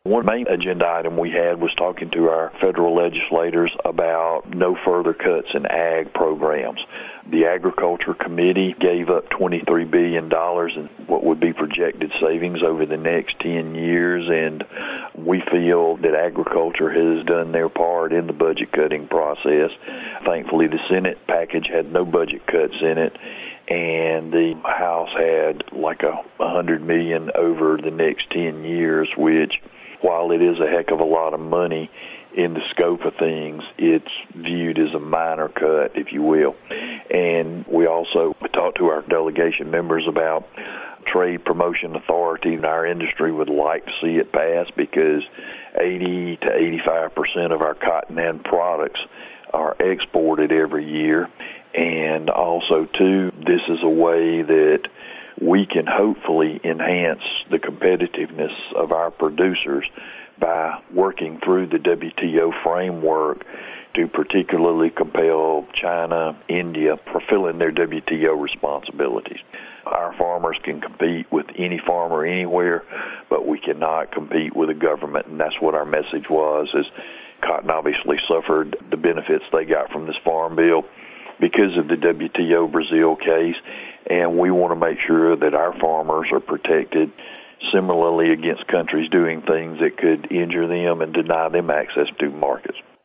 One main agenda item we had was talking to our federal legislators about no further cuts in ag programs. The Agriculture Committee gave up $23 billion in what would be projected savings over the next 10 years, and we feel that agriculture has done their part in the budget cutting process. Thankfully, the Senate package had no budget cuts in it, and the House had like $100 million over the next 10 years, which, while it is a heck of a lot of money in the scope of things, it's viewed as a minor cut, if you will. And we also talked to our delegation members about trade promotion authority, and our industry would like to see it pass because 80 to 85% of our cotton and products are exported every year. And also, too, this is a way that we can hopefully enhance the competitiveness of our producers by working through the WTO framework to particularly compel China, India, fulfilling their WTO responsibilities. Our farmers can compete with any farmer anywhere, but we cannot compete with a government, and that's what our message was, is cotton obviously suffered the benefits they got from this farm bill because of the WTO Brazil case, and we want to make sure that our farmers are protected similarly against countries doing things that could injure them and deny them access to markets.